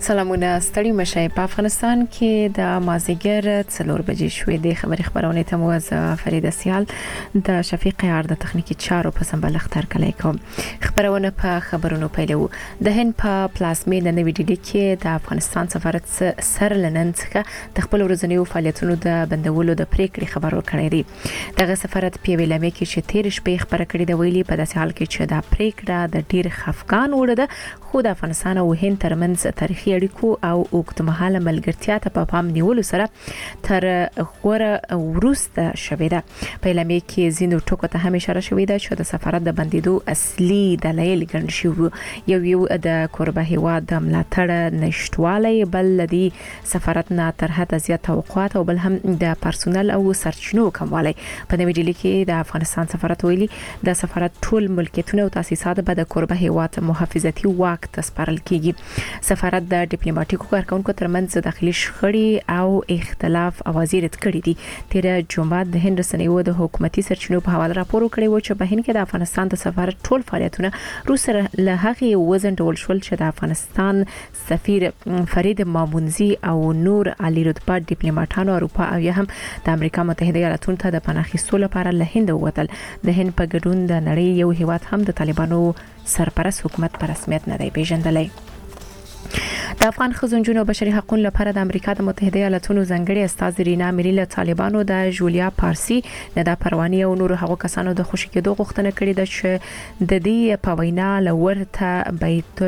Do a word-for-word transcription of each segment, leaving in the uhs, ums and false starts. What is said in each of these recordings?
سلامونه ستړي مشه. په افغانستان کې د مازیګر څلور بجې شوې د خبري خبرونه ته موز فرید سیال د شفیق یار د تخنیکی چارو په سمبل اختر کلی کوم. خبرونه په خبرونو پیلو. د هند په پلازمینه نوې ډیلي کې د افغانستان سفارت سر لنن څخه د خپل ورځنیو فعالیتونو د بندولو د پریکړې خبرو کړې دي. دغه سفارت په ویلامه کې چې تیر شپې خبره کړې د ویلي په داسې حال کې چې د پریکړه د ډیر خفقان وړه خو د افغانستان او هند ترمنځ تاریخي اړیکو او اوږدمهاله ملګرتیا ته په پام نیولو سره تر غوړه ورسته شوې ده. په اعلامیه کې زینو ټکو ته هم اشاره شوې ده چې د سفارت د بندیدو اصلي دلایل ګڼل شوی یو یو د کوربه هیواد د ملاتړ نشټوالی، بل لدی سفارت نه تر حد زیات توقعات او بل هم د پرسونل او سرچینو کموالی. په نوې ډیلي کې د افغانستان سفارت ویلي د سفارت ټول ملکیتونه او تاسیسات به د کوربه هیواد محافظتي واک تسپارل کیږي. سفارت د ډیپلوماټیکو کارکونکو ترمنځ داخلي شخړې او اختلاف اوازې رد کړې دي. تیر جمعه د هند رسنیو د حکومتي سرچینو په حواله راپور کړی و چې په هند کې د افغانستان د سفارت ټول فعالیتونه روسره له هغه وزن ډول شول چې د افغانستان سفیر فرید مامونزي او نور عالی رتبه ډیپلوماټانو اروپا او یا هم د امریکا متحده ایالاتونو ته د پناه اخیستلو لپاره له هند ووتل. د هند په ګډون د نړۍ یو هیواد هم د طالبانو سرپرست حکومت په رسمیت نه دی پیژندلی. د افغان خزونجونو بشري حقوقو لپاره د امریکا د متحده ایالاتونو ځنګړي استاذ رینا میری له طالبانو د جولیا پارسی نه د پروانی او نور هغو کسانو د خوشی کېدو غوښتنه کړې ده چې د دې په وینا لورته بیت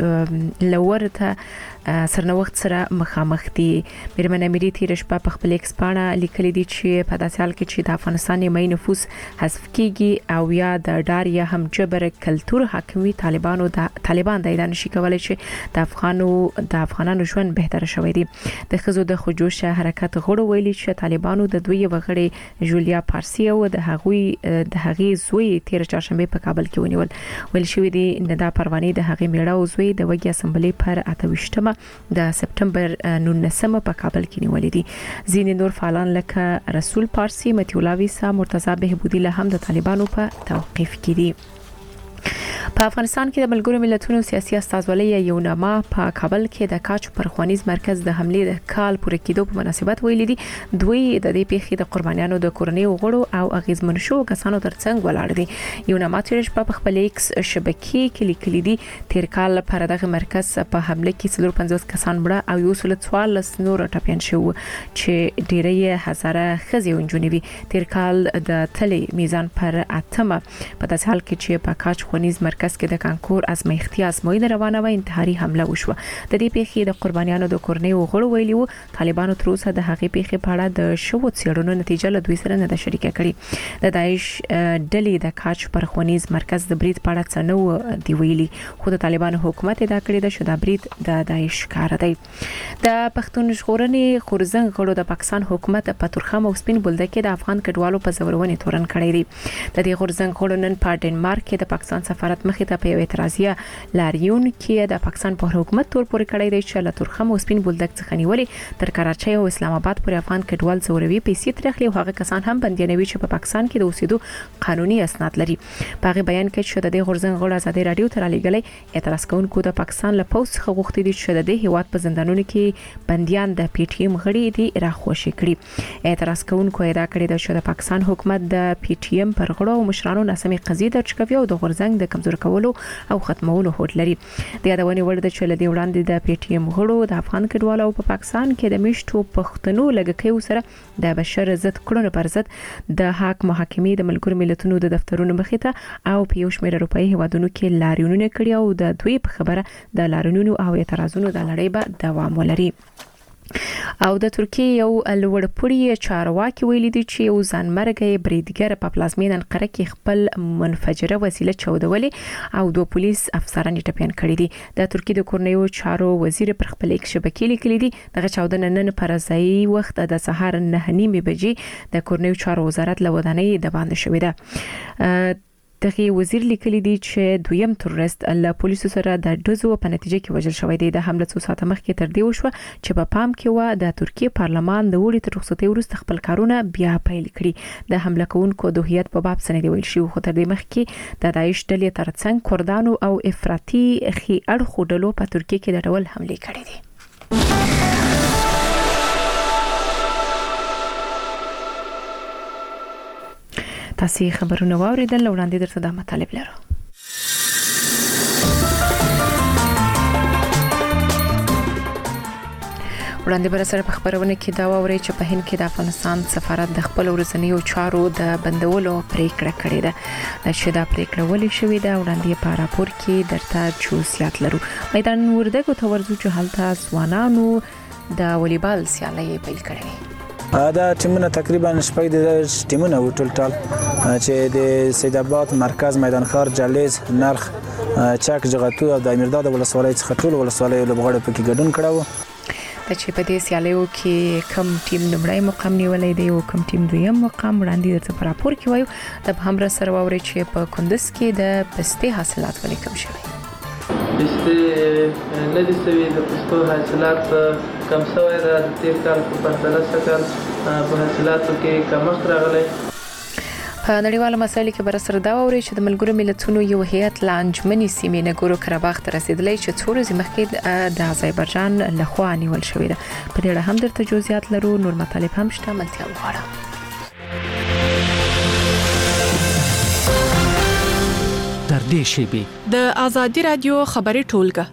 ال لورته سرنوخت سره مخامخ دي. میرمن میری تیر شپه په خپل ایکس باندې لیکلي دي چې په داسې حال کې چې د افغانستان نیمه نفوس حذف کیږي او یا د ډار یا هم جبر کلچر حاکمي طالبانو د طالبان د اعلان شي کولای چې د افغانو د افغانانو ژوند بهتر شوی دی. د خزو د خجوش حرکت غړو ویلي چې طالبانو د دوی وغړي جولیا پارسی او د هغوی د هغې زوی تیر چهارشنبه په کابل کې ونیول. ویل شوی دی د پروانی د هغې میړه او زوی د وګي اسمبلی پر اتهشتمه د سپټمبر نولسمه په کابل کې نیولې دي. ځینې نور فعالان لکه رسول پارسی، متي الله ویسا، مرتضی بهبودی له هم د طالبانو په توقیف کې دي. په افغانستان کې د ملګرو ملتونو سیاسي استازولۍ یو نامه په کابل کې د کاچ پرخوانیز مرکز د حمله د کال پوره کېدو په مناسبت ویلي دي. دوی د دې پیښې د قربانیانو د کورنۍ غړو او اغیزمن شو کسانو ترڅنګ ولاړ دي. یو نامه چې په خپل ایکس شبکې کې لیکلي دي تیر کال پر دغه مرکز په حمله کې څلور پنځوس کسان مړه او یو سل څوارلس نور ټپيان شو چې ډیری هزاره خزي ونجونی وي. تیر کال د تلي میزان پر اتمه په داسې حال کې چې په کاچ خونیز مرکز کې د کانکور ازمایښتي ازموینه روانه و انتحاري حمله وشوه. د دې پیښې د قربانیانو د کورنۍ غړو ویلي وو طالبانو تر اوسه د هغې پیښې په اړه د شوو څېړنو نتیجه له دوی سره نه ده شریکه کړې. د داعش ډلې د کاچ پرخونیز مرکز د برید په اړه څه نه دی ویلي خو د طالبانو حکومت ادعا کړې ده چې دا برید د داعش کار دی. د پښتون ژغورنې خورزنګ غړو د پاکستان حکومت په ترخم او سپین بولدک کې د افغان کډوالو په زورونې تورن کړی دی. د دې خورزنګ غړو نن په ډنمارک کې د پاکستان سفارت مخې ته په اعتراضیه لاریون کې د پاکستان په حکومت تور پورې کړی دی چې له ترخم او سپین بولدک څخه نیولې تر کراچۍ او اسلام آباد پورې افغان کډوال زوروي پیسې ترخلي او هغه کسان هم بنديانوي چې په پاکستان کې د اوسېدو قانوني اسناد لري. په هغه بیان کې چې د دې غورځنګ غړو ازادي رادیو تر لګلې اعتراض کوونکو د پاکستان له پوس څخه غوښتي دي چې د دې هیواد په زندانونو کې بنديان د پی ټی ایم غړي دي راخوشي کړي. اعتراض کوونکو ادعا کړې ده چې د پاکستان حکومت د پی ټی ایم پر غړو او مشرانو ناسمي قضیې درج کوي او د غورځنګ د کمزور کولو او ختمولو هوډ لري. د یادونې وړ ده چې لدی وړاندې د پی ټی ایم غړو د افغان کډوالو په پاکستان کې د میشتو پښتنو لګکیو سره د بشر عزت کړنو پر ضد د حق محاکمې د ملګرو ملتونو د دفترونو مخې ته او په یو شمېر اروپאי هیوادونو کې لاریونونه کړي او د دوی په خبره د لاریونونو او اعتراضونو د لړۍ به دوام ولري. او د ترکیه یو لوړپوړی چارواکي ویلي دي چې یو ځانمرګي بریدګر په پلازمینه انقره کې خپل منفجره وسیله چودولې او دوه پولیس افسران ټپيان کړي دي. د ترکیه د کورنیو چارو وزیر پر خپل ایکس شبکې لیکلي دي دغه چاودنه نن پر ځای وخت د سهار نه نیمه بجې د کورنیو چارو وزارت له ودانۍ د باندې شوې ده. دغه وزیر لیکلي دي چې دویم تروریست له پولیسو سره د ډزو په نتیجه کې وژل شوی دی. د حمله څو ساعته مخکې تر دې وشوه چې په پام کې و د ترکیه پارلمان د وړي تر رخصتۍ وروسته خپل کارونه بیا پیل کړي. د حمله کوونکو د هویت په باب سند ویل شو خو تر دې مخکې د داعش ډلې ترڅنګ کردانو او افراطي خي اړخو ډلو په ترکیه کې د ډول حمله کړې دي. تاسو خبرونه واوریدل، وړاندې درته د مطالب لرو. وړاندې بر سره په خبرونه کې دا ووري چې په هند کې د افغانستان سفارت د خپل ورځنیو چارو د بندولو پریکړه کړې ده. چې دا پریکړه ولې شوې ده وړاندې په راپور کې درته جزئیات لرو. میدان وردګو ته ورځو چې هلته ځوانانو د والیبال سیالۍ پیل کړې. دا ټیمونه تقریبا شپږ د ټیمونه و ټولټال چې د سید آباد مرکز میدان ښار جلیز نرخ چک جغتو او د امیرداد ولسوالۍ څخه ټول ولسوالۍ لوبغاړي پکې ګډون کړو. چې په دې سیالیو کې کم ټیم لمړی مقام نیولې دی او کم ټیم دویم مقام. وړاندې درته په راپور کې وایو د همرا سره ووري چې په کندز کې د پستې حاصلات ولې کم شوي. پستې نه دي سوي، د پستو حاصلات کم شوی دی. د تیر کال په پرتله سکل په حاصلاتو کې کمښت راغلی. په نړیواله مسایلو کې بر سره دا ووري چې د ملګرو ملتونو یو هیئت لانجمنی سیمې نګورو قرهباغ ته رسیدلی چې څو ورځې مخکې د آذربایجان لخوا نیول شوې ده. په دې اړه هم درته جزئیات لرو. نور مطالب هم شته، ملتیا وغواړه. تر دې شیبې د آزادي رادیو خبري ټولګه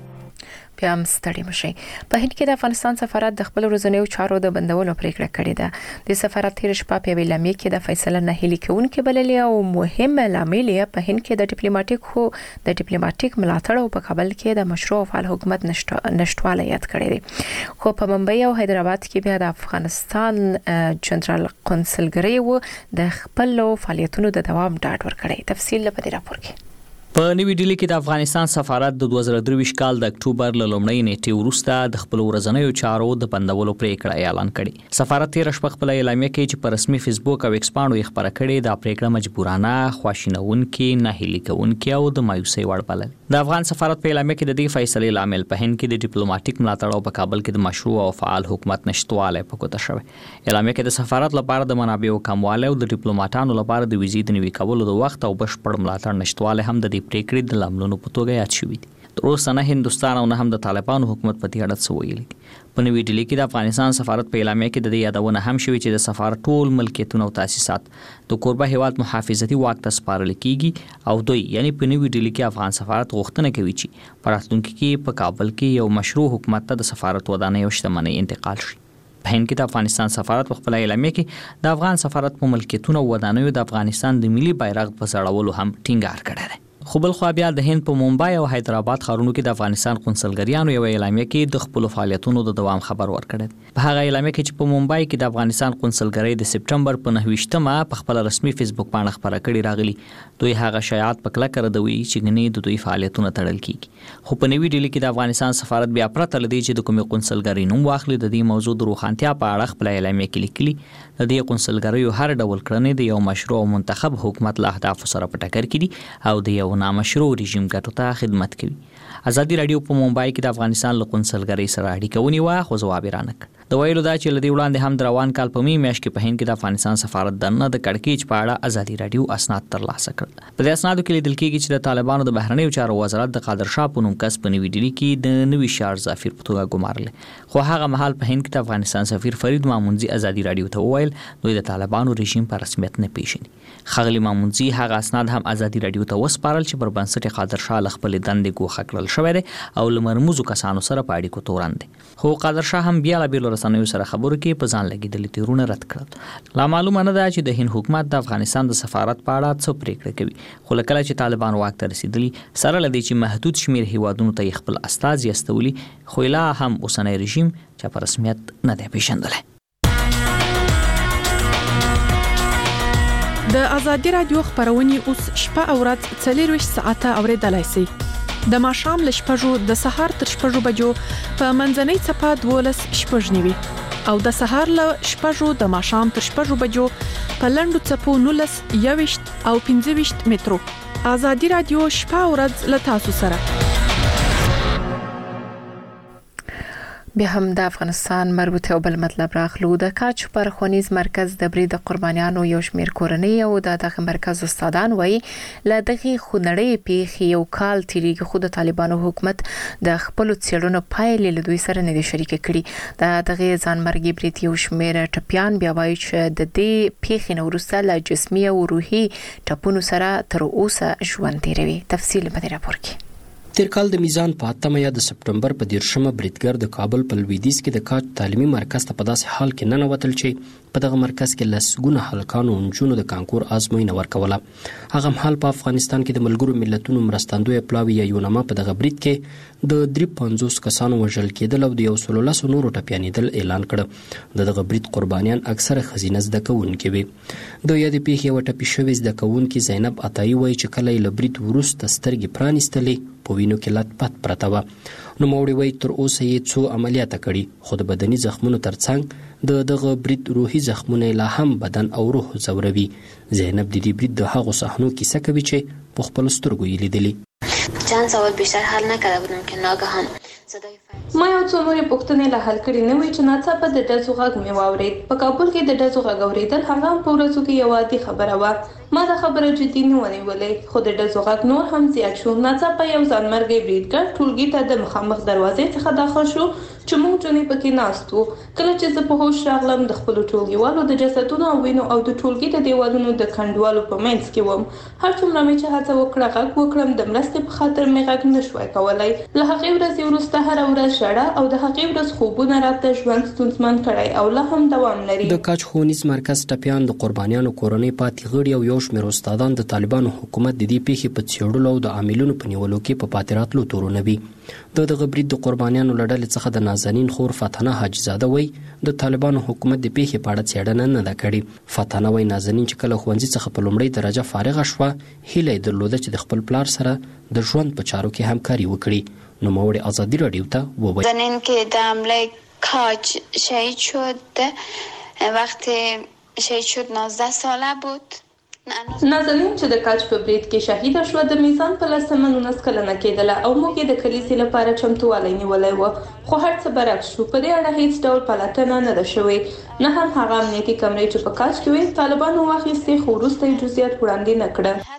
بیا هم ستړي مشي. په هند کې د افغانستان سفارت د خپل ورځنیو چارو د بندولو پریکړه کړې ده. د سفارت تیر شپه په ویلامي کې د فیصله نه هلي کوونکې بللې او مهمه لامل یې په هند کې د ډیپلوماټیک خو د ډیپلوماټیک ملاتړ او په کابل کې د مشروع فعال حکومت نشټواله یاد کړی دی. خو په ممبئی او حیدرآباد کې بیا د افغانستان جنرال قونسلګرۍ و د خپل فعالیتونو د دوام ډاډ ورکړی. تفصیل په دې راپور کې. په نوې ډیلی کې د افغانستان سفارت د دوه زره درویشت کال د اکتوبر له لومړۍ نیټې وروسته د خپل ورځنیو چارو د بندولو پریکړه اعلان کړې. سفارت تیر شپه خپل اعلامیه کې چې په رسمي فیسبوک او ایکس باندې خبره کړې د پریکړه مجبورانه، خواشینونکې، نه هلي کوونکې او د مایوسۍ وړ بلل. د افغان سفارت په اعلامیه کې د دې فیصلې لامل په هند کې د ډیپلوماټیک ملاتړ او په کابل کې د مشروع او فعال حکومت نشټواله په کوته شوی. اعلامیه کې د سفارت لپاره د منابعو کموالی او د ډیپلوماټانو لپاره د ویزې د نوي کولو د وخت او بشپړ ملاتړ نشټواله هم د دې پریکړې د لاملونو په توګه یاد شوی دي. تر اوسه نه هندستان او نه هم د طالبانو حکومت په دې اړه څه ویلي دي. په نوې ډیلی کې د افغانستان سفارت په اعلامیه کې د دې یادونه هم شوې چې د سفارت ټول ملکیتونه او تاسیسات د کوربه هیواد محافظتي واک ته سپارل کیږي او دوی یعنی په نوې ډیلی کې افغان سفارت غوښتنه کوي چې په راتلونکي کې په کابل کې یو مشروع حکومت ته د سفارت ودانۍ او شتمنۍ انتقال شي. په هند کې د افغانستان سفارت په خپل اعلامیه کې د افغان سفارت په ملکیتونو او ودانیو د افغانستان د ملي بیرغ په ځړولو هم ټینګار کړی دی. خو بل خو بیا د هند په ممبئی او حیدرآباد ښارونو کې د افغانستان قونسلګریانو یو اعلامیه کې د خپل فعالیتونو د دوام خبر ورکړی. په هغه اعلامیه کې چې په ممبئی کې د افغانستان قونسلګری د سپټمبر په نهه ویشتمه په خپل رسمي فیسبوک باندې خبره کړې راغلي، دوی هغه شایعات په کلکه ردوي چې غني د دوی فعالیتونه تړل کیږي. خو په نوې ډیلی کې د افغانستان سفارت بیا پرته لدی چې د کومې قونسلګری نوم واخلي د دې موضوع د روښانتیا په اړه خپل اعلامیه کې لیکلي. د دې قونسلګریو هر ډول کړنې د یو مشروع او منتخب حکومت له اهدافو سره په ټکر کې دي او د یو نامشروع رژیم ګټو ته خدمت کوي. ازادي رادیو په ممبئی کې د افغانستان له قونسلګرۍ سره اړیکه ونیوه خو ځواب یې رانکړ. د ویلو دا چې لدی وړاندې هم د روان کال په می میاشت کې په هند کې د افغانستان سفارت دنه د کړکېچ په اړه ازادي رادیو اسناد ترلاسه کړل. په دې اسنادو کې لیدل کېږي چې د طالبانو د بهرنیو چارو وزارت د قادر شاه په نوم کس په نوې ډیلی کې د نوي شار سفیر په توګه ګمارل. خو هغه مهال په هند کې د افغانستان سفیر فرید مامونزي ازادي رادیو ته وویل دوی د طالبانو رژیم په رسمیت نه پیژني. خغلی مامونزي هغه اسناد هم ازادي رادیو ته وسپارل چې پر بنسټ قادر شاه خپل دندې ګوښه کړل شوی دی او لمرموزو کسانو سره په اړیکو تورن دي. خو قادر شاه هم بیا له بیل رسنیو سره خبرو کې په ځان لګیدلې تیرونه رد کړل. لا معلومه نه ده چې د هند حکومت د افغانستان د سفارت په اړه څه پریکړه کوي. خو لکه چې طالبان واک ته رسیدلی سره لدی چې محدود شمیر هیوادونو ته خپل استازي استولي خو لا هم اوسنۍ رژیم چې په رسمیت نه دی پیژندلی. د ازادي رادیو خبرونه اوس شپه او ورځ څلور ساعته اوریدلای شئ. د ماښام له شپږو د سهار تر شپږو بجو په منځنۍ څپه دولس شپږ نیوي او د سهار له شپږو د ماښام تر شپږو بجو په لنډو څپو نولس یويشت او پنځه ویشت مترو. ازادي رادیو شپه او ورځ له تاسو سره. بیا هم د افغانستان مربوطه او بل مطلب راخلو د کاچ پر خونیز مرکز د برید قربانیانو یو شمیر کورنۍ او د دغه مرکز استادان وایي ل دغه خونړې پیښې یو کال تیریږي خو د طالبانو حکومت د خپل څېړنو پایلې له دوی سره نه دي شریک کړي د دغه ځانمرګي برید یو شمیر ټپيان بیا وایي چې د دې پیښې نو وروسته له جسمي او روحي ټپونو سره تر اوسه ژوند تیروي. تفصیل په دې راپور کې. تیر کال د میزان په اتمه یا د سپټمبر په دیرشمه بریدګر د کابل په لویدیځ کې د کاچ تعلیمي مرکز ته په داسې حال کې ننوتل چې په دغه مرکز کې لسګونه هلکانو او نجونو د کانکور ازموینه ورکوله. هغه مهال په افغانستان کې د ملګرو ملتونو مرستندوی پلاوی یا یونما په دغه برید کې د درې پنځوس کسانو وژل کېدل او د یو سل لس نورو ټپیانېدل اعلان کړ. د دغه برید قربانیان اکثره ښځینه زده کوونکې وي. د یادې پیښې یوه ټپي شوې زده کوونکې زینب عطایي وایي چې کله یې له برید وروسته سترګې پرانیستلې په وینو کې لت پت پرته وه. نوموړې وایي تر اوسه یې څو عملیاته کړي خو د بدني زخمونو ترڅنګ د دغه برید روحي زخمونه لا هم بدن او روح ځوروي. زینب د دې برید د هغو صحنو کیسه کوي چې په خپلو سترګو یې لیدلي. چند سوال بیشتر حل نکرده بودم که ناگهان صدای ما یو څو نورې پوښتنې لا حل کړې نه وې چې ناڅاپه د ډزو غږ مې واورېد. په کابل کې د ډزو غږ اورېدل هغه هم په ورځو کې یوه عادي خبره وه. ما دا خبره جدي نه ونیولې خو د ډزو غږ نور هم زیات شو. ناڅاپه یو ځانمرګی بریدګر ټولګي ته د مخامخ دروازې څخه داخل شو چې موږ جونې پکې ناست وو. کله چې زه په هوش راغلم د خپلو ټولګیوالو د جسدونو او وینو او د ټولګي د دیوالونو د کنډوالو په منځ کې وم. هر څومره مې چې هڅه وکړه غږ وکړم د مرستې په خاطر مې غږ نه شوای کولی. له هغې ورځې وروسته هره ورځ ژړه او د هغې ورځ خوبونه راته ژوند ستونزمن کړی او لا هم دوام لري. د کاچ ښوونیز مرکز ټپیان د قربانیانو کورنۍ پاتې غړي او یو شمېر استادان د طالبانو حکومت د دې پیښې په څېړلو او د عاملینو په نیولو کې په پاتې راتلو تورونه وي. د دغه برید د قربانیانو له ډلې څخه د نازنین خور فتنه حاجزاده وایي د طالبانو حکومت د پیښې په اړه څېړنه نه ده کړې. فتنه وایي نازنین چې کله ښوونځي څخه په لومړۍ درجه فارغه شوه هیله یې درلوده چې د خپل پلار سره د ژوند په چارو کې همکاري وکړي. نوموړې ازادي راډیو ته وویل زنین که در حمله کاج شهید شد وقتی شهید شد نوزده ساله بود. نازنین چې د کاچ په برید کې شهیده شوه د میزان په لسمه نولس کلنه کېدله او موږ یې د کلیسې لپاره چمتووالی نیولی و خو هر څه برعکس شو. په دې اړه هیڅ ډول پلټنه نه ده شوې نه هم هغه امنیتي کمرې چې په کاچ کې وې طالبانو واخیستې خو وروسته یې جزئیات وړاندې نه کړه.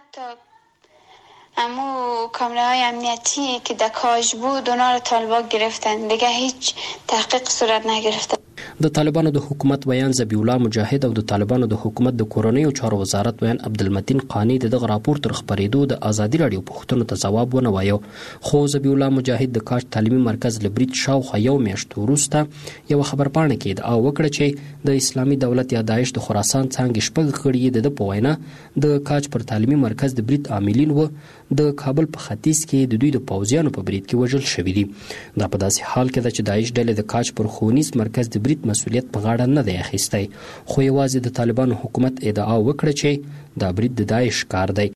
حتی امو کامره های امنیتی که در کاج بود اونا رو طالبان گرفتن دیگه هیچ تحقیق صورت نگرفته. د طالبانو د حکومت ویان ذبیح الله مجاهد او د طالبانو د حکومت د کورنیو چارو وزارت ویان عبدالمتین قانی د دغه راپور تر خبرېدو د ازادي راډیو پوښتنو ته ځواب ونه وایو. خو ذبیح الله مجاهد د کاچ تعلیمي مرکز له برید شاوخوا یو میاشت وروسته یوه خبرپاڼه کې ادعا وکړه چې د اسلامي دولت یا داعش د خراسان څانګې شپږ غړي یې د ده په وینا د کاچ پر تعلیمي مرکز د برید عاملین و د کابل په ختیځ کې د دوی د پوځیانو په برید کې وژل شوي دي. دا په داسې حال کې ده چې داعش ډلې د کاچ پر ښوونیز مرکز د برید مسؤلیت په غاړه نه دی اخیستی خو یوازې د طالبانو حکومت ادعا وکړه چې دا برید د داعش کار دی.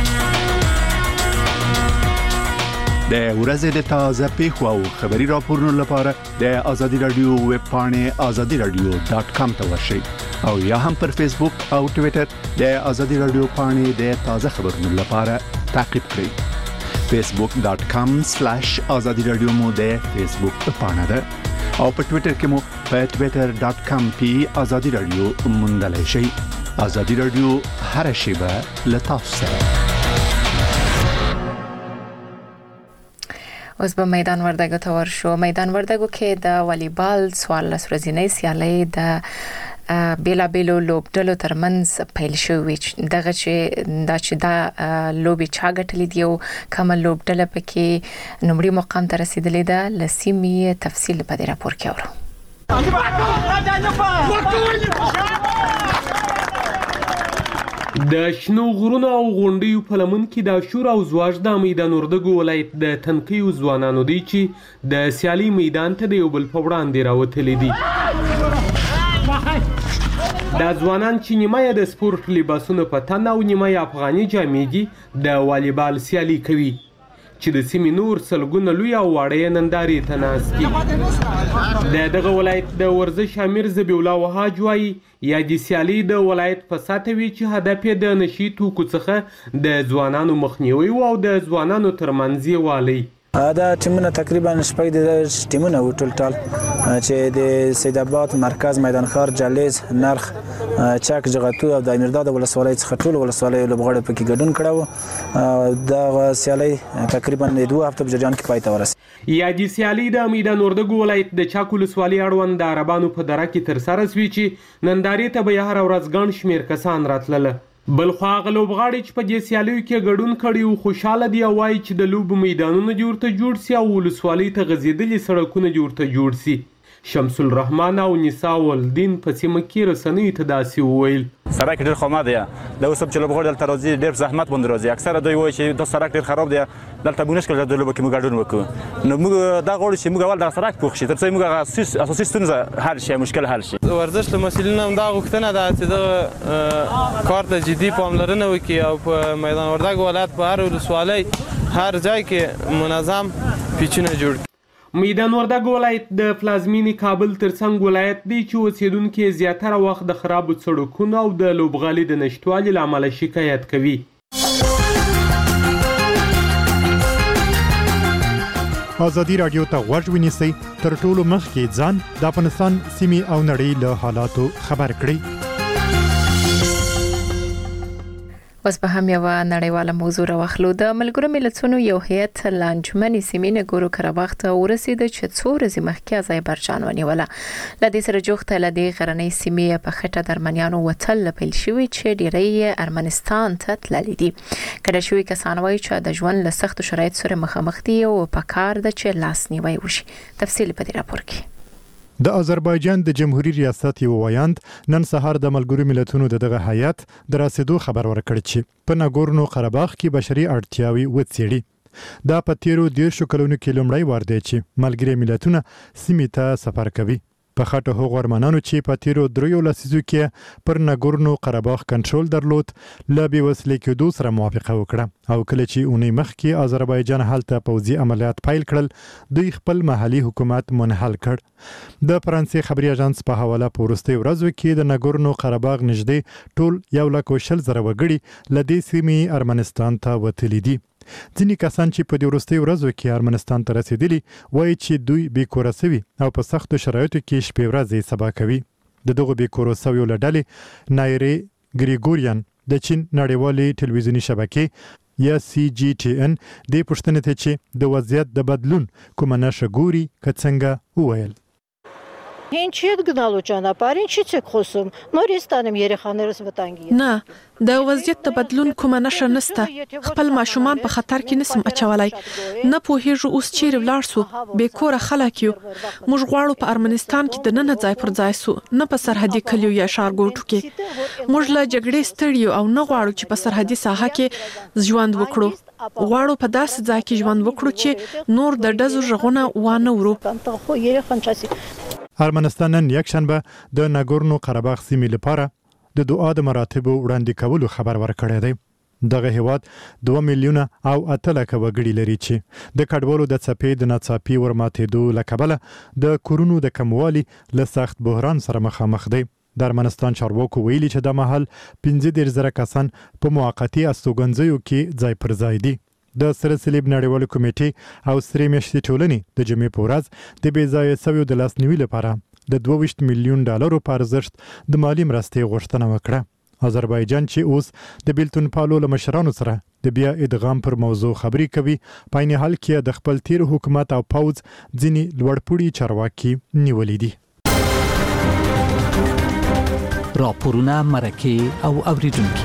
د ورځې د تازه پیښو او خبري راپورونو لپاره د ازادي راډیو ویب پاڼې ازادي راډیو ډاټ کام ته ورشئ او یا هم پر فیسبوک او ټویټر د ازادي راډیو پاڼې د تازه خبرونو لپاره تعقیب کړئ. فیسبوک ډاټ کام سلیش ازادي راډیو مو د فیسبوک پاڼه ده او په ټویټر کې مو په ټویټر ډاټ کام پی ازادي راډیو موندلی شئ. ازادي راډیو هر شیبه له تاسو سره. اوس به میدان وردګو ته ورشو. میدان وردګو کې د والیبال څوارلس ورځنۍ سیالۍ د بیلابیلو لوبډلو ترمنځ پیل شوې دغه چې دا چې دا لوبي چا ګټلې دی او کومه لوبډله پکې نومړي مقام ته رسیدلې ده. لسیمې تفصیل په دې راپور کې اورو. د شنو غرونو او غونډیو په لمن کې د شور او زواج د میدان وردګو ولایت د تنقیو ځوانانو دی چې د سیالي میدان ته د یو بل په وړاندې راوتلي دي. دا ځوانان چې نیمه یې د سپورت لباسونو په تن او نیمه یې افغاني جامې دي د والیبال سیالي کوي چې د سیمې نور سلګونه لوی او واړه نندارې ته ناست دي. د دغه ولایت د ورزش امیر ذبیح الله وهاج وایي یا د سیالي د ولایت په ساته وي چې هدف یې د نشي توکو څخه د ځوانانو مخنیوي او د ځوانانو ترمنځ یې والی دا ټیمونه تقریبا شپږ د ټیمونه و ټول چې د سید آباد مرکز میدان ښار جلیز نرخ چک جغتو او د امیرداد ولسوالۍ څخه ټول ولسوالۍ لوبغاړي پکې ګډون کړو دا سیالي تقریبا دوه هفته په جریان کې پای ته ورسېده. یادي سیالي د میدان وردګو ولایت د چک ولسوالۍ اړوند د عربانو په دره کې ترسره شوې چې نندارې ته به هر ورځ ګڼ شمېر کسان راتلله. بلخوا هغه لوبغاړي چې په دې سیالیو کې ګډون کړي او خوشحاله دي او وایي چې د لوبو میدانونه جوړ ته جوړ سي او ولسوالۍ ته غځېدلي سړکونه جوړ ته جوړ سي. شمس الرحمن او نساء ولدین په سیمه کې رسنیو ته داسې وویل. سړک ډېر خامه دی د اوس چې لوبغاړي دلته راځي ډېر زحمت باندې راځي. اکثره دوی وایي چې دا سړک ډېر خراب دی دلته موږ نشکل د لوبو کې موږ ګډون وکړو. نو موږ دا غواړو چې موږ اول د سړک پوښ شي تر څو موږ اساسي ستونزه حل شي مشکل حل شي. ورزش له مسؤلینو هم دا غوښتنه ده چې دا کار ته جدي پاملرنه وکړي او په میدان وردګ ولایت په هر ولسوالۍ هر ځای کې منظم پیچونه جوړ کړي. میدان وردګ ولایت د پلازمینې کابل ترڅنګ ولایت دی چې اوسیدونکو زیاتره وخت د خرابو سړکونو او د لوبغالي د نشټوالي له امله شکایت کوي. ازادي راډیو ته غوږ ونیسئ تر ټولو مخکې ځان د افغانستان سیمې او نړۍ له حالاتو خبر کړئ. اوس به هم یو نړیواله موضوع راوخلو. د ملګرو ملتونو یو هیئت لانجمنې سیمې نګورو کاراباغ ته ورسېد چې څو ورځې مخکې اذربایجان ونیوله. له دې سره جوخته له دې غرنۍ سیمې په خټه د ارمنیانو وتل پیل شوي چې ډیری ارمنستان ته تللي دي. کله شوي کسان وایي چې د ژوند له سختو شرایطو سره مخامخ دي او په کار ده چې لاسنیوی وشي. تفصیل په دې راپور کې. د آذربایجان د جمهوریت ریاست یو وایاند نن سهار د ملګرو ملتونو دغه هیئت د راسېدو خبر ورکړ چې په ناګورنو قرهباغ کې بشري اړتیاوي وڅېړي. دا په تیرو دیرشو کلونو کې لومړی وار دی چې ملګري ملتونه سیمې ته سفر کوي. په خاطر هغو ارمنانو چې په تیرو دریو لسیزو کې پر ناګورنو قرهباغ کنټرول درلود له بې وسلې کېدو سره موافقه وکړه او کله چې اونۍ مخکې آذربایجان هلته پوځي عملیات پیل کړل دوی خپل محلي حکومت منحل کړ. د فرانسې خبري اژانس په حواله په وروستیو ورځو کې د ناګورنو قرهباغ نږدې ټول یو لک او شل زره وګړي له دې سیمې ارمنستان ته وتلي دي. ځینې کسان چې په دې وروستیو ورځو کې ارمنستان ته رسیدلي وایي چې دوی بې کوره سوي او په سختو شرایطو کې شپې ورځې سبا کوي. د دغو بې کوره سویو له ډلې نایرې ګریګوریان د چین نړیوالې ټلویزیوني شبکې یا سی جی ټي ان دې پوښتنې ته چې د وضعیت د بدلون کومه نښه ګوري که څنګه وویل. این چیت گنالو چناپار این چی چک خوسم نورستانم երեխաներս վտանգի نه د وضعیت د بدلون کومه نشه نسته. خپل ماشومان په خطر کې نسم اچولای. نه پوهیږو اوس چیرې ولاړ سو. بې کوره خلک یو. موږ غواړو په ارمنستان کې د نن ځای پر ځای سو نه په سرحدي کلیو یا ښارګوټو کې. موږ له جګړې ستړي او نه غواړو چې په سرحدي ساحه کې ژوند وکړو. غواړو په داسې ځای کې ژوند وکړو چې نور د ډزو ژغونه وانه ورو. ارمنستان نن یک شنبه د ناګورنو قرهباغ سیمې لپاره د دعا د مراتبو وړاندې کولو خبر ورکړی دی. دغه هیواد دوه میلیونه او اته لکه وګړي لري چې د کډوالو د څپې د ناڅاپي ورماتېدو له کبله د کورونو د کموالي له سخت بحران سره مخامخ دی. د ارمنستان چارواکو ویلي چې د مهال پنځه دېرش زره کسان په موقتي استوګنځیو کې ځای پر ځای دي. د سره صلیب نړیوال کمیټې او سرې میاشتې ټولنې د جمعې په ورځ د بې ځایه سویو د لاسنیوي لپاره د دوه ویشت میلیون ډالرو په ارزښت د مالي مرستې غوښتنه وکړه. آذربایجان چې اوس د بیلتون پالو له مشرانو سره د بیا ادغام پر موضوع خبرې کوي په عین حال کې د خپل تیر حکومت او پوځ ځینې لوړپوړي چارواکي نیولي دي. راپورونه مرکه او اوریدونکو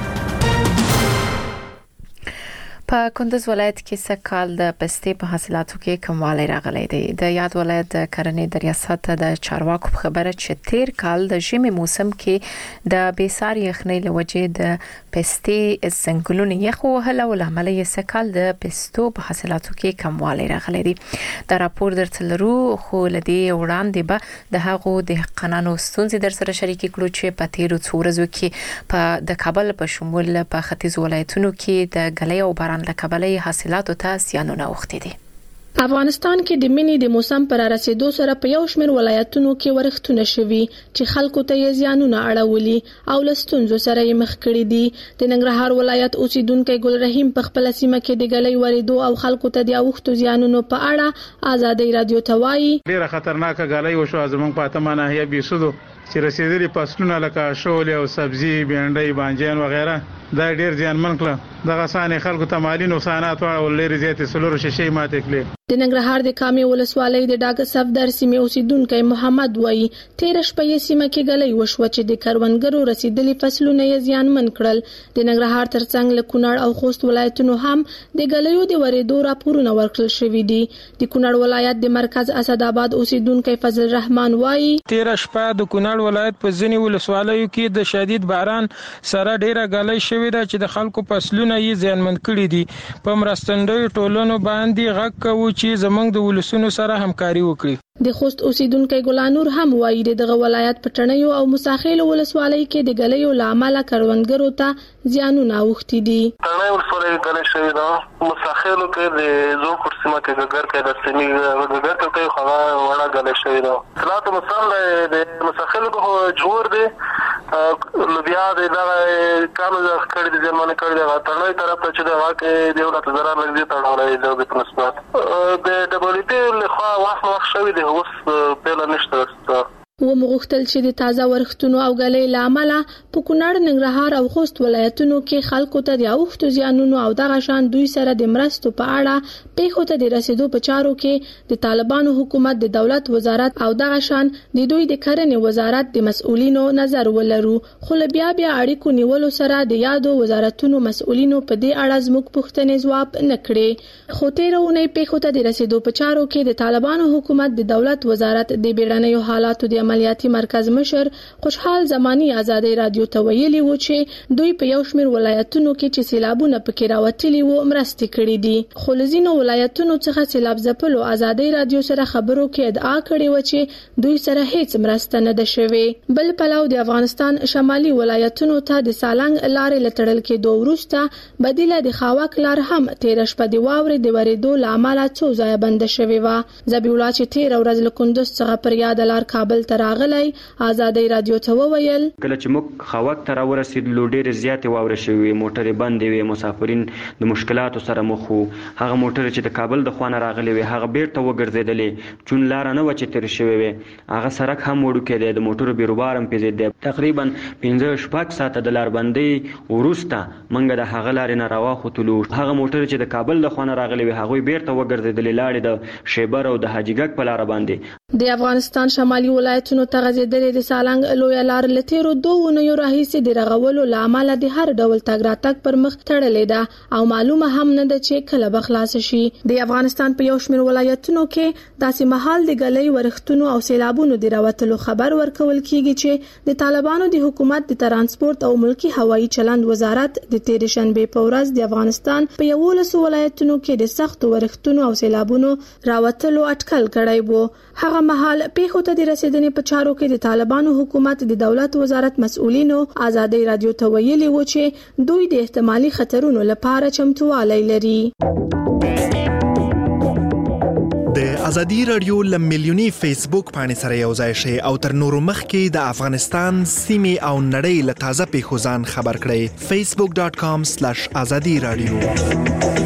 په کندز ولایت کې سکهال د پستې په حاصلاتو کې کموالی راغلی دی. د یاد ولایت د کرنې د ریاست د چارواکو په خبره چې تیر کال د ژمي موسم کې د بیسار یخنۍ له وجې د پستې څنګلونو یخ وهل او لامل یې سکهال د پستو په حاصلاتو کې کموالی راغلی دی. دا راپور درته لرو خو لدی وړاندې به د هغو د قانونو ستونزې در سره شریک کړو چې په تیرو څو ورځو کې په د کابل په شمول په ختیځ ولایتونو کې د غلې او باران له کبله حاصلاتو ته زیانونه اوښتي دي. افغانستان کې د منی د موسم پر رسیدو سره په یو شمېر ولایتونو کې ورښتونه شوي چې خلکو ته یې زیانونه اړولي او له ستونزو سره یې مخ کړي دي. د ننګرهار ولایت اوسیدونکی ګل رحیم په خپله سیمه کې د ګلۍ ورېدو او خلکو ته د اوښتو زیانونو په اړه ازادۍ رادیو ته وایي ډېره خطرناکه ګلۍ وشوه زموږ په اتمه ناحیه بیسودو چې رسېدلي فصلونه لکه شولې او سبزي بینډۍ بانجان وغیره دا ډېر زیانمن کړه. دغه سانې خلکو ته مالي نقصانات واړول ډېرې زیاتې څلورو شیشې ماتې کړې. د ننګرهار د کامې ولسوالۍ د ډاګه صفدر سیمې اوسیدونکی محمد وایي تېره شپه یې سیمه کې ګلۍ وشوه چې د کروندګرو رسېدلي فصلونه یې زیانمن کړل. د ننګرهار ترڅنګ له کونړ او خوست ولایتونو هم د ګلیو د ورېدو راپورونه ورکړل شوي دي. د کونړ ولایت د مرکز اسداباد اوسیدونکی فضل الرحمن وایي تېره شپه د کونړ ولایت په ځینې ولسوالیو کې د شدید باران سره ډېره ګلۍ شوې ده چې د خلکو فصلونه یې زیانمن کړي دي. په مرستندویو ټولنو باندې غږ کوو چې زموږ د ولسونو سره همکاري وکړي. د خوست اوسیدونکی ګلانور هم وایي د دغه ولایت په ټنیو او مساخیلو ولسوالۍ کې د ګلیو له امله کروندګرو ته زیانونه اوښتي دي. ټنی ولسوالۍ ګلۍ شوې ده، مساخیلو کې د زوکور سیمه کې ګګر کې د سیمې ګګر کې کوي خو وړه ګلۍ شوې ده. صلات مثال د مساخیلو کې جوړ دی لوبیا د دغه کانو د کړي د زمانه کړي د ټنی طرف ته چې د واکه د ولادت زرا لګي تړاولې د پرسپات د ډبلیو ټي له خوا واسه وخت شوی دی اوس پیل نشته. و مغختل چې د تازه ورښتونو او ګلۍ له امله په کونړ، ننګرهار او خوست ولایتونو کې خلکو ته د اوښتو زیانونو او دغه شان دوی سره د مرستو په اړه پیښو ته د رسیدو په چارو کې د طالبانو حکومت، د دولت وزارت او دغه شان د دوی د کرنې وزارت د مسؤلینو نظر ولرو. خو له بیا بیا اړیکو نیولو سره د یادو وزارتونو مسؤلینو په دې اړه زموږ پوښتنې ځواب نه کړې. خو تېره اونۍ پیښو ته د رسیدو په چارو کې د طالبانو حکومت، د دولت وزارت، د بیړنیو حالاتو د عملیاتي مرکز مشر خوشحال زمانی ازادۍ رادیو ته ویلي و چې دوی په یو شمېر ولایتونو کې چې سیلابونه پکې راوتلي وو مرستې کړې دي. خو له ځینو ولایتونو څخه سیلاب ځپلو ازادۍ رادیو سره خبرو کې ادعا کړې و چې دوی سره هیڅ مرسته نه ده شوې. بل پلو د افغانستان شمالي ولایتونو ته د سالنګ لارې له تړل کېدو وروسته بدیله د خاوک لار هم تېره شپه د واورې د ورېدو له امله څو ځایه بنده شوې وه. ذبیح الله چې تېره ورځ له کندوز څخه پر یاده لار کابل ته راغلی ازادۍ رادیو ته وویل کله چې موږ خاوک ته راورسېدلو ډېرې زیاتې واورې شوې، موټرې بندې وې، مسافرین د مشکلاتو سره مخ وو. هغه موټرې چې د کابل د خوا نه راغلې وې هغه بیرته وګرځېدلې، چون لاره نه وه چې تېرې شوې وې. هغه سړک هم وړوکی دی، د موټرو بیروبار هم پېزېد دی. تقریبا پنځه شپږ ساعته د لاربندۍ وروسته موږ د هغه لارې نه راواخوتلو. هغه موټرې چې د کابل د خوا نه راغلې وې هغوی بیرته وګرځېدلې، لاړې د شیبر او د حاجي ګک په لاره باندې. د افغانستان شمالي ولایتونو ته غځېدلې د سالنګ لویه لار له تېرو دوو اونیو راهیسې د رغولو له امله د هر ډول تګ راتګ پر مخ تړلې ده او معلومه هم نه ده چې کله به خلاصه شي. د افغانستان په یو شمېر ولایتونو کې داسې مهال د ګلۍ ورښتونو او سیلابونو د راوتلو خبر ورکول کیږي چې د طالبانو د حکومت د ترانسپورت او ملکی هوایي چلند وزارت د تېرې شنبې په ورځ د افغانستان په یولسو ولایتونو کې د سختو ورښتونو او سیلابونو راوتلو اټکل کړی وو. هغه مهال پیښو ته د رسیدنې په چارو کې د طالبانو حکومت، د دولت وزارت مسؤلینو ازادۍ رادیو ته ویلي و چې دوی د احتمالي خطرونو لپاره چمتووالی لري. د ازادي رادیو ل میلیوني فیسبوک باندې سره یو ځای شي او تر نورو مخکې د افغانستان سیمې او نړۍ له تازه پیښو ځان خبر کړئ. فیسبوک ډاټ کام سلاش ازادي رادیو.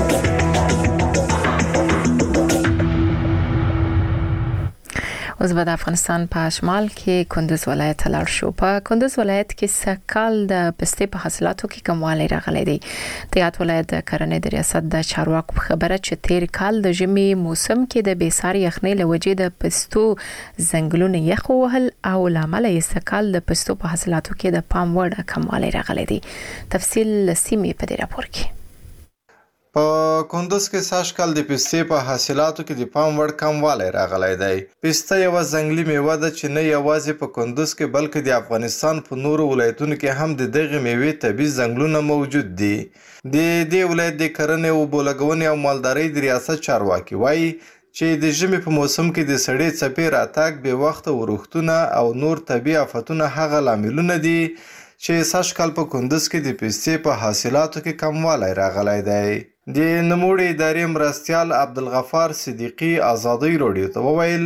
اوس به د افغانستان په شمال کې کندوز ولایت لاړ شو. په کندوز ولایت کې سکال د پستې په حاصلاتو کې کموالی راغلی دی. د یاد ولایت د کرنې د ریاست د چارواکو خبره چې تیر کال د ژمي موسم کې د بیساري یخنۍ له وجې د پستو ځنګلونه یخ وهل او لامل یې سکال د پستو په حاصلاتو کې د پام وړ کموالی راغلی دی. تفصیل سیمې په دې راپور کې. په کندوز کې سږکال د پستې په حاصلاتو کې د پام وړ کموالی راغلی دی. پسته یوه ځنګلي میوه ده چې نه یوازې په کندوز کې بلکې د افغانستان په نورو ولایتونو کې هم د دغې میوې طبیعي ځنګلونه موجود دي. د دې ولایت د کرنې، اوبو لګونې او مالدارۍ د ریاست چارواکي وایي چې د ژمي په موسم کې د سړې څپې راتګ، بې وخته ورښتونه او نور طبیعي آفتونه هغه لاملونه دي چې سږکال په کندوز کې د پستې په حاصلاتو کې کموالی راغلی دی. د نوموړي ادارې مرستیال عبدالغفار صدیقي ازادۍ راډیو ته وویل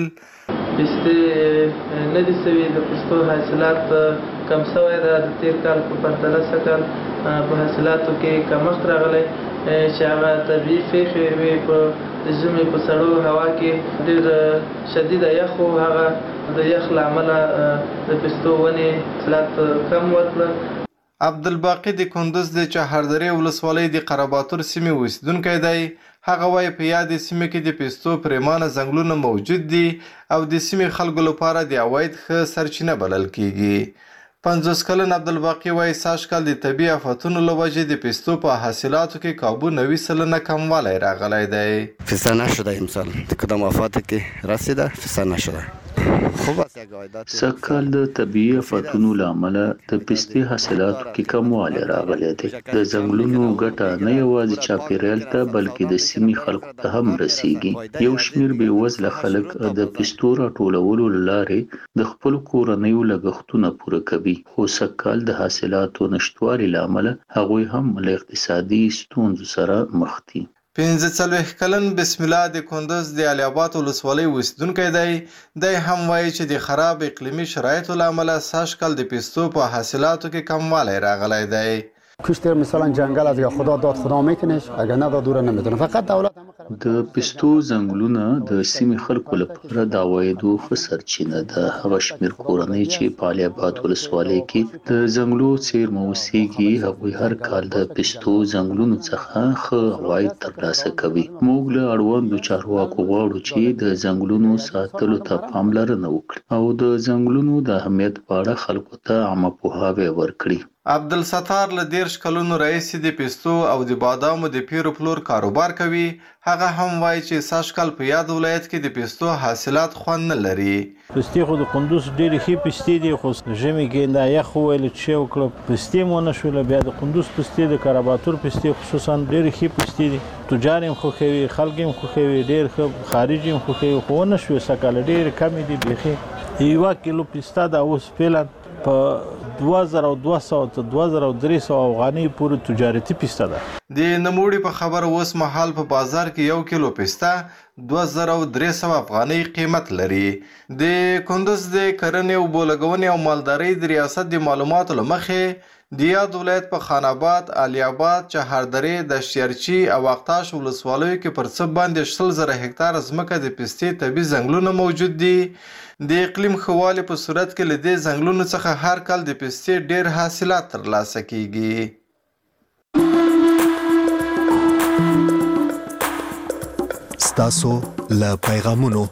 پستې نه دي سوي د پستو حاصلات کم سوی ده د تیر کال په پرتله سږ کال په حاصلاتو کې کمښت راغلی چې هغه طبیعي پېښې وې په د ژمي په سړو هوا کې ډېر شدیده یخ و هغه د یخ له امله د پستو ونې حاصلات کم ورکړل. عبدالباقي د کندوز د چهاردرې ولسوالۍ د قرهباتور سیمې اوسېدونکی دی. هغه وایي په یادې سیمې کې د پستو پرېمانه ځنګلونه موجود دي او د سیمې خلکو لپاره د عواید ښه سرچینه بلل کیږي. پنځوس کلن عبدالباقي وایي سږ کال د طبیعي آفتونو له وجې د پستو په حاصلاتو کې کابو نوي سلنه کموالی راغلی دی. فصل نشده امسال کدام آفاتی که رسیده فصل نشده. سږکال د طبیعي آفتونو له امله د پستې حاصلاتو کې کموالی راغلی دی. د ځنګلونو ګټه نه یوازې چاپیریال ته بلکې د سیمې خلکو ته هم رسیږي. یو شمېر بېوزله خلک د پستو راټولولو له لارې د خپلو کورنیو لګښتونه پوره کوي، خو سږکال د حاصلاتو نشتوالي له امله هغوی هم له اقتصادي ستونزو سره مخ دي. پنځه څلوېښت کلن بسم الله د کندوز د علي آباد ولسوالۍ اوسېدونکی دی. دی هم وایي چې د خراب اقلیمي شرایطو له امله سږ کال د پستو په حاصلاتو کې کموالی راغلی دی. کشتر مثلا جنگل از اگر خدا داد خدا میکنش اگر نداد دوره نمیتونه. فقط دولت د پستو ځنګلونه د سیمې خلکو لپاره د عوایدو ښه سرچینه ده. هغه شمېر کورنۍ چې په علي آباد ولسوالۍ کې د ځنګلو څیرمه اوسېږي هغوی هر کال د پستو ځنګلونو څخه ښه عواید ترلاسه کوي. موږ له اړوندو چارواکو غواړو چې د ځنګلونو ساتلو ته پاملرنه وکړي او د ځنګلونو د اهمیت په اړه خلکو ته عامه پوهاوی ورکړي. عبدالستار له دېرش کلونو راهیسې د پستو او د بادامو د پیرو پلور کاروبار کوي. هغه هم وایي چې سږ کال په یاد ولایت کې د پستو حاصلات خوند نه لري. پستې خو د کندوز ډېرې ښې پستې دي، خو ژمي کې دا یخ وویل چې څه وکړه پستې مو ونه شوله. بیا د کندوز پستې د قرهباتور پستې خصوصا ډېرې ښې پستې دي. تجار یې هم خوښوي، خلک یې هم خوښوي، ډېر ښه خارج یې هم خوښوي، خو ونه شوې سږ کال ډېرې کمې دي بیخي. یوه کیلو پسته دا اوس فعلا په دوه زره دوه سوه تر دوه زره درې سوه افغانۍ پورې تجارتي پسته ده. د نوموړي په خبره اوس مهال په بازار کې یو کیلو پسته دوه زره درې سوه افغانۍ قیمت لري. د کندوز د کرنې او بولګونې او مالدارۍ د ریاست د معلوماتو له مخې د یاد ولایت په خان آباد، علي آباد، چهاردرې، دشتیارچي او اقتاش ولسوالیو کې پر څه باندې شل زره هکتاره ځمکه د پستې طبیعي ځنګلونه موجود دي. د اقلیم ښه والي په صورت کې له دې ځنګلونو څخه هر کال د پستې ډېر حاصلات ترلاسه کیږي. ستاسو له پیغامونو.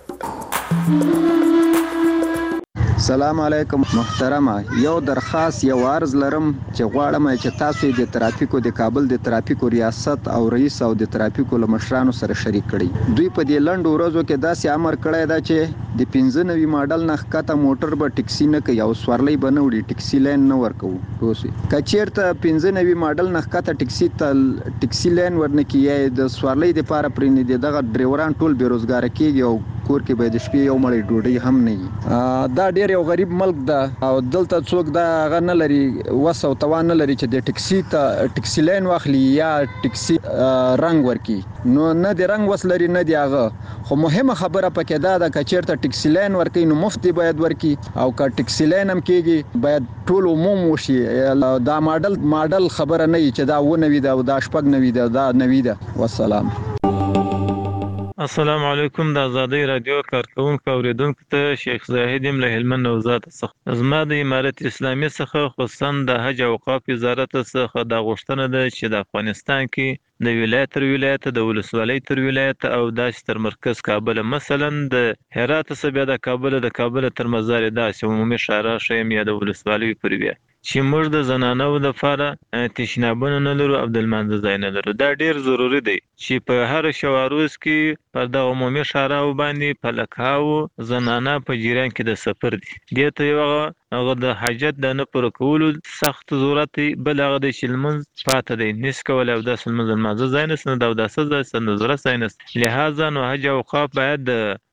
سلام علیکم محترمه، یو درخواست یو عرض لرم چې غواړم چې تاسو د ترافیکو د کابل د ترافیکو ریاست او رئیس او د ترافیکو له مشرانو سره شریک کړئ. دوی په دې لنډو ورځو کې داسې امر کړی ده چې د پنځه نوي ماډل نه ښکته موټر به ټکسي نه کوي او سورلۍ به نه وړي، ټکسي لین نه ورکوو. پوه که چېرته پنځه نوي ماډل نه ښکته ټکسي ته ټکسي لین ورنه کړي یا د سورلۍ دپاره پرېنږدي، دغه ډریوران ټول بېروزګاره کېږي او کور کې به د شپې یو مړۍ ډوډۍ هم نه وي. دا ډېر یو غریب ملک ده او دلته څوک دا هغه نه لري، وس او توان نه لري چې د ټکسي ته ټکسي لین واخلي یا ټکسي رنګ ورکړي. نو نه د رنګ وس لري نه دی هغه. خو مهمه خبره پکې دا ده که چېرته ټکسي لین ورکوي نو مفت باید ورکړي او که ټکسي لین هم کېږي باید ټول عموم وشي. دا ماډل ماډل خبره نه وي چې دا اوه نوي ده او دا شپږ نوي ده، دا نوي ده. والسلام. السلام علیکم. د ازادۍ راډیو کارکونکو اوریدونکو ته شیخ زاهد یم له هلمند نوزاد څخه. زما د امارت اسلامي څخه خصوصا د حج او اوقاف وزارت څخه دا غوښتنه ده چې د افغانستان کې د ولایت تر ولایت، د ولسوالۍ تر ولایت او داسې تر مرکز کابل، مثلا د هرات څخه بیا د کابل د کابل تر مزار داسې عمومي ښارا شیم یا د ولسوالیو پورې بیا چې موږ د زنانو دپاره تشنابونه نه لرو او د لمانځه ځای نه لرو. دا ډېر ضروري دی چې په هر شواروز کې پر دغه عمومي ښاراو باندې په لکهاو زنانه په جریان کې د سفر دي. دې ته یو هغه د حاجت د نه پوره کولو سخت ضرورت دی. بل هغه دی چې لمونځ پاته دی، نس کولی او داسې لمونځ لمانځه ځای نسته، د اوداسه ځای نسته، د ضرورت ځای نسته. لهذا نو حج او اوقاف باید د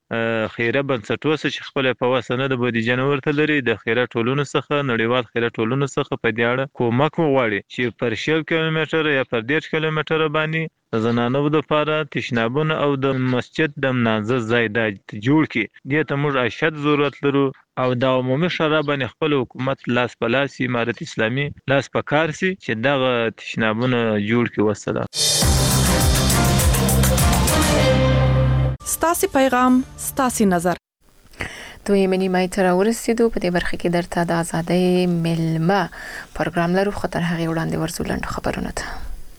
خیره بنسټونه چې خپل په وسنه د بودیجه ورته لري د خیره ټولونو څخه نړیوال خیره ټولونو څخه په دې اړه کومک وغواړي چې پر شل کیلومتر یا پر ډېر کیلومتر باندې زنانو د لپاره تشنابونه او د مسجد د منځ ځای د جوړ کی دې ته موږ اشد ضرورت لرو او د عمومي شورا باندې خپل حکومت لاس په لاس امارت اسلامي لاس په کار سي چې دغه تشنابونه جوړ کی وسله. ستاسي پیغام ستاسي نظر. دوی منی مای تر ورسېدو په دې برخه کې درته د ازادۍ ملما پروګرام لرو خطر هغه وړاندې ورزولند خبرونه ته